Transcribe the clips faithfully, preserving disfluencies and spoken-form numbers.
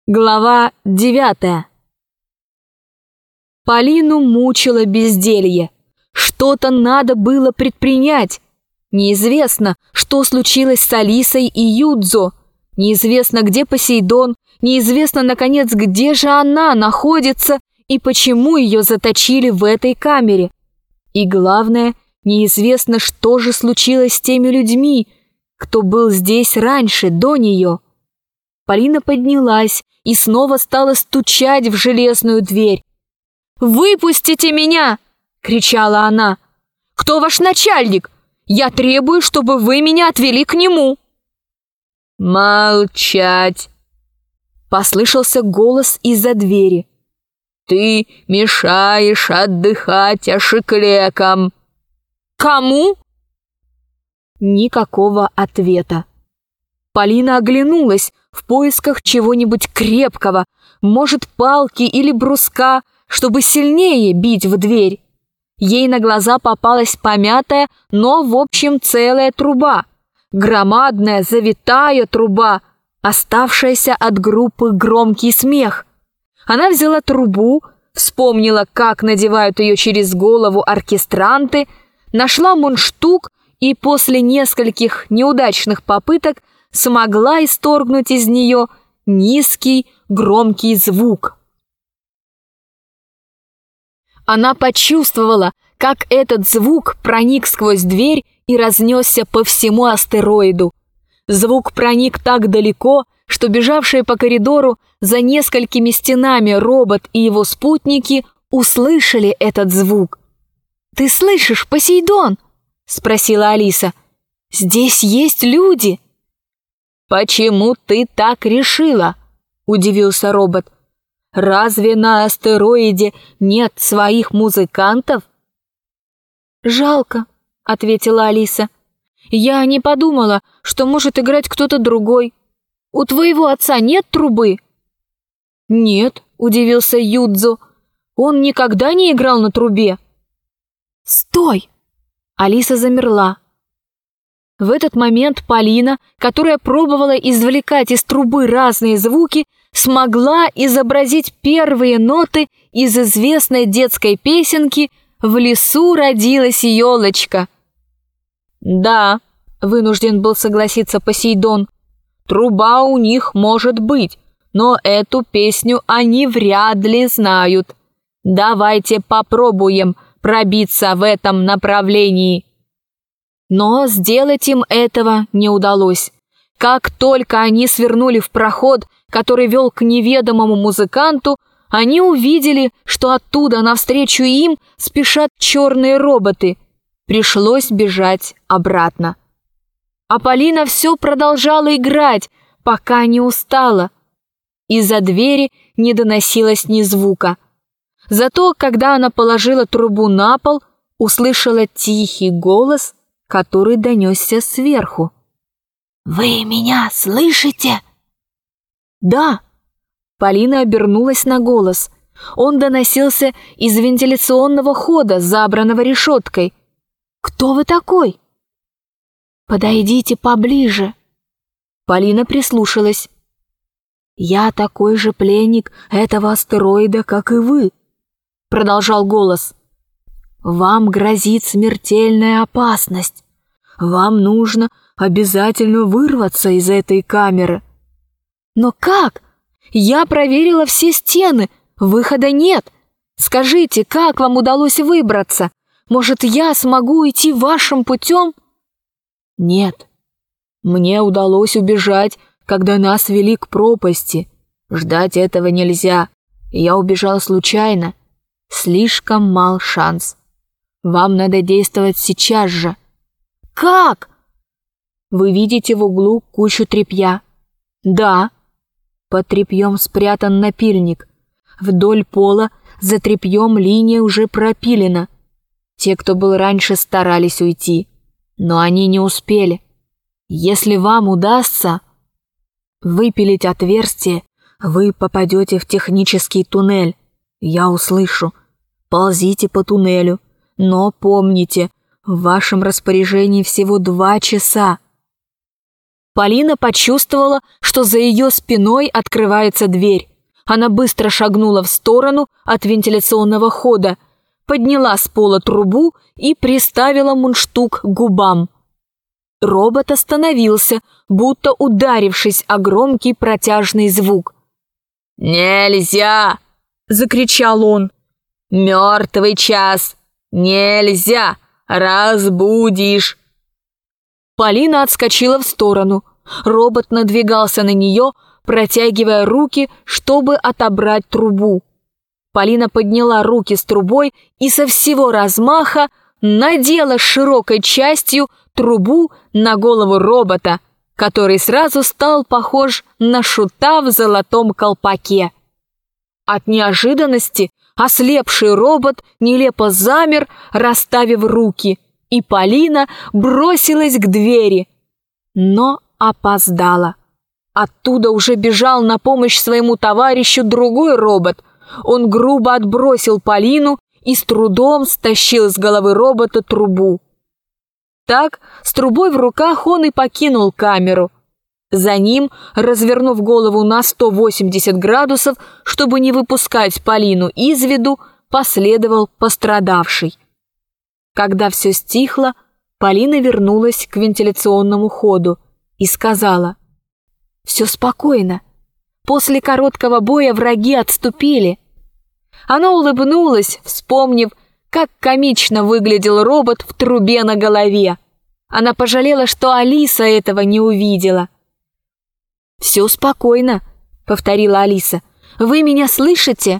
Глава девятая. Полину мучило безделье. Что-то надо было предпринять. Неизвестно, что случилось с Алисой и Юдзо. Неизвестно, где Посейдон. Неизвестно, наконец, где же она находится и почему ее заточили в этой камере. И главное, неизвестно, что же случилось с теми людьми, кто был здесь раньше, до нее. Полина поднялась и снова стала стучать в железную дверь. «Выпустите меня!» — кричала она. «Кто ваш начальник? Я требую, чтобы вы меня отвели к нему!» «Молчать!» — послышался голос из-за двери. «Ты мешаешь отдыхать ашиклекам!» «Кому?» Никакого ответа. Полина оглянулась в поисках чего-нибудь крепкого, может, палки или бруска, чтобы сильнее бить в дверь. Ей на глаза попалась помятая, но в общем целая труба. Громадная завитая труба, оставшаяся от группы «Громкий смех». Она взяла трубу, вспомнила, как надевают ее через голову оркестранты, нашла мундштук и после нескольких неудачных попыток смогла исторгнуть из нее низкий громкий звук. Она почувствовала, как этот звук проник сквозь дверь и разнесся по всему астероиду. Звук проник так далеко, что бежавшие по коридору за несколькими стенами робот и его спутники услышали этот звук. «Ты слышишь, Посейдон?» — спросила Алиса. «Здесь есть люди!» «Почему ты так решила?» – удивился робот. «Разве на астероиде нет своих музыкантов?» «Жалко», – ответила Алиса. «Я не подумала, что может играть кто-то другой. У твоего отца нет трубы?» «Нет», – удивился Юдзо. «Он никогда не играл на трубе». «Стой!» Алиса замерла. В этот момент Полина, которая пробовала извлекать из трубы разные звуки, смогла изобразить первые ноты из известной детской песенки «В лесу родилась елочка». «Да», — вынужден был согласиться Посейдон, «труба у них может быть, но эту песню они вряд ли знают. Давайте попробуем пробиться в этом направлении». Но сделать им этого не удалось. Как только они свернули в проход, который вел к неведомому музыканту, они увидели, что оттуда навстречу им спешат черные роботы. Пришлось бежать обратно. А Полина все продолжала играть, пока не устала. Из-за двери не доносилось ни звука. Зато, когда она положила трубу на пол, услышала тихий голос, который донесся сверху. «Вы меня слышите?» «Да». Полина обернулась на голос. Он доносился из вентиляционного хода, забранного решеткой. «Кто вы такой?» «Подойдите поближе». Полина прислушалась. «Я такой же пленник этого астероида, как и вы», — продолжал голос. «Вам грозит смертельная опасность. Вам нужно обязательно вырваться из этой камеры». «Но как? Я проверила все стены, выхода нет. Скажите, как вам удалось выбраться? Может, я смогу идти вашим путем?» «Нет, мне удалось убежать, когда нас вели к пропасти. Ждать этого нельзя. Я убежал случайно. Слишком мал шанс. Вам надо действовать сейчас же». «Как?» «Вы видите в углу кучу тряпья?» «Да». «Под тряпьем спрятан напильник. Вдоль пола за тряпьем линия уже пропилена. Те, кто был раньше, старались уйти, но они не успели. Если вам удастся выпилить отверстие, вы попадете в технический туннель. Я услышу. Ползите по туннелю. Но помните, в вашем распоряжении всего два часа. Полина почувствовала, что за ее спиной открывается дверь. Она быстро шагнула в сторону от вентиляционного хода, подняла с пола трубу и приставила мундштук к губам. Робот остановился, будто ударившись о громкий протяжный звук. «Нельзя!» – закричал он. «Мертвый час! Нельзя! Разбудишь!» Полина отскочила в сторону. Робот надвигался на нее, протягивая руки, чтобы отобрать трубу. Полина подняла руки с трубой и со всего размаха надела широкой частью трубу на голову робота, который сразу стал похож на шута в золотом колпаке. От неожиданности ослепший робот нелепо замер, расставив руки, и Полина бросилась к двери, но опоздала. Оттуда уже бежал на помощь своему товарищу другой робот. Он грубо отбросил Полину и с трудом стащил с головы робота трубу. Так, с трубой в руках он и покинул камеру. За ним, развернув голову на сто восемьдесят градусов, чтобы не выпускать Полину из виду, последовал пострадавший. Когда все стихло, Полина вернулась к вентиляционному ходу и сказала: «Все спокойно. После короткого боя враги отступили». Она улыбнулась, вспомнив, как комично выглядел робот в трубе на голове. Она пожалела, что Алиса этого не увидела. «Все спокойно», — повторила Алиса. «Вы меня слышите?»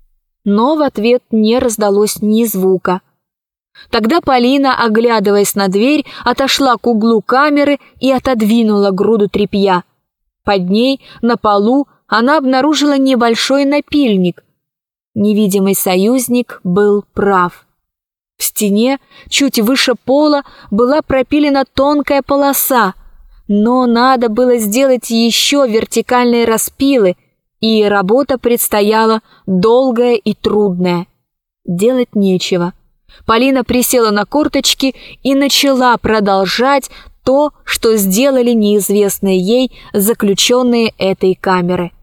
Но в ответ не раздалось ни звука. Тогда Полина, оглядываясь на дверь, отошла к углу камеры и отодвинула груду тряпья. Под ней, на полу, она обнаружила небольшой напильник. Невидимый союзник был прав. В стене, чуть выше пола, была пропилена тонкая полоса, но надо было сделать еще вертикальные распилы, и работа предстояла долгая и трудная. Делать нечего. Полина присела на корточки и начала продолжать то, что сделали неизвестные ей заключенные этой камеры.